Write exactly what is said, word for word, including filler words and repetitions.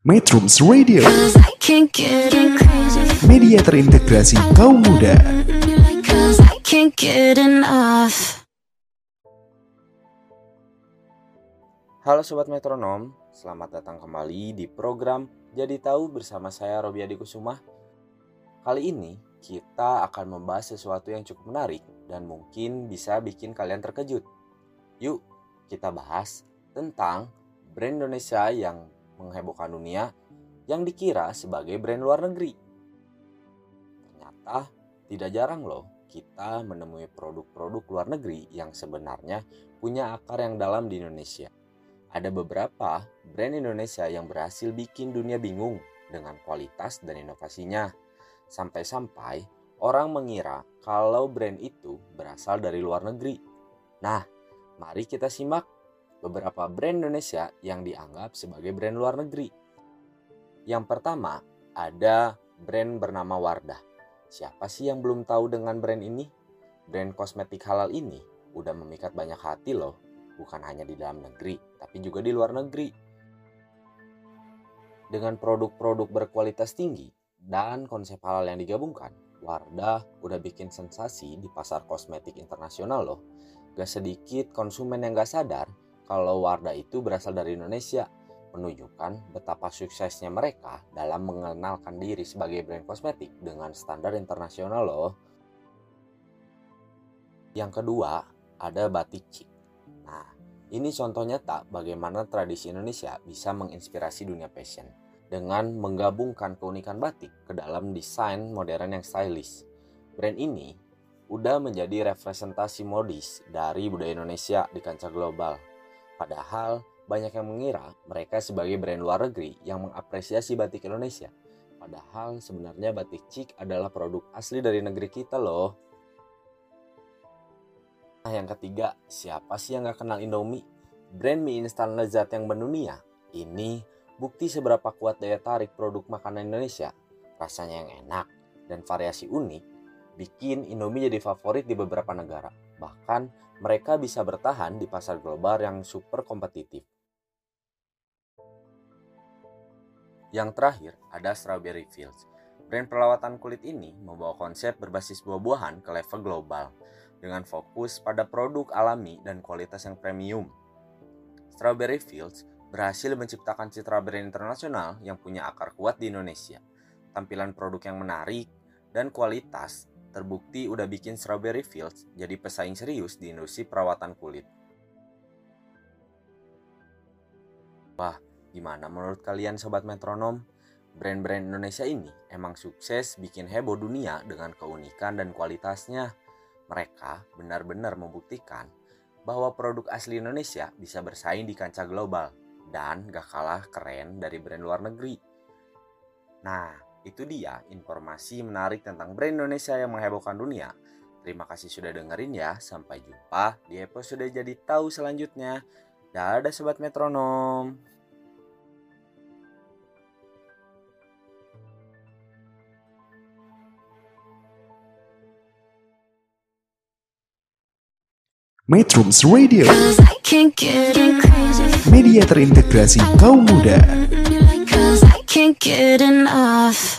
Metrums Radio, media terintegrasi kaum muda. Halo Sobat Metronom, selamat datang kembali di program Jadi Tahu bersama saya Robi Adi Kusuma. Kali ini kita akan membahas sesuatu yang cukup menarik dan mungkin bisa bikin kalian terkejut. Yuk kita bahas tentang brand Indonesia yang menghebohkan dunia yang dikira sebagai brand luar negeri. Ternyata tidak jarang loh kita menemui produk-produk luar negeri yang sebenarnya punya akar yang dalam di Indonesia. Ada beberapa brand Indonesia yang berhasil bikin dunia bingung dengan kualitas dan inovasinya. Sampai-sampai orang mengira kalau brand itu berasal dari luar negeri. Nah, mari kita simak beberapa brand Indonesia yang dianggap sebagai brand luar negeri. Yang pertama, ada brand bernama Wardah. Siapa sih yang belum tahu dengan brand ini? Brand kosmetik halal ini udah memikat banyak hati loh. Bukan hanya di dalam negeri, tapi juga di luar negeri. Dengan produk-produk berkualitas tinggi dan konsep halal yang digabungkan, Wardah udah bikin sensasi di pasar kosmetik internasional loh. Gak sedikit konsumen yang gak sadar kalau Wardah itu berasal dari Indonesia, menunjukkan betapa suksesnya mereka dalam mengenalkan diri sebagai brand kosmetik dengan standar internasional loh. Yang kedua, ada Batik Chic. Nah, ini contoh nyata bagaimana tradisi Indonesia bisa menginspirasi dunia fashion dengan menggabungkan keunikan batik ke dalam desain modern yang stylish. Brand ini udah menjadi representasi modis dari budaya Indonesia di kancah global. Padahal banyak yang mengira mereka sebagai brand luar negeri yang mengapresiasi batik Indonesia. Padahal sebenarnya Batik Chic adalah produk asli dari negeri kita loh. Nah, yang ketiga, siapa sih yang gak kenal Indomie? Brand mie instan lezat yang mendunia. Ini bukti seberapa kuat daya tarik produk makanan Indonesia. Rasanya yang enak dan variasi unik bikin Indomie jadi favorit di beberapa negara. Bahkan mereka bisa bertahan di pasar global yang super kompetitif. Yang terakhir ada Strawberry Fields. Brand perawatan kulit ini membawa konsep berbasis buah-buahan ke level global dengan fokus pada produk alami dan kualitas yang premium. Strawberry Fields berhasil menciptakan citra brand internasional yang punya akar kuat di Indonesia. Tampilan produk yang menarik dan kualitas terbukti udah bikin Strawberry Fields jadi pesaing serius di industri perawatan kulit. Wah, gimana menurut kalian Sobat Metronom? Brand-brand Indonesia ini emang sukses bikin heboh dunia dengan keunikan dan kualitasnya. Mereka benar-benar membuktikan bahwa produk asli Indonesia bisa bersaing di kancah global dan gak kalah keren dari brand luar negeri. Nah, itu dia informasi menarik tentang brand Indonesia yang menghebohkan dunia. Terima kasih sudah dengerin ya. Sampai jumpa di episode Jadi Tahu selanjutnya. Dadah Sobat Metronom. Metrums Radio, media terintegrasi kaum muda. Can't get enough.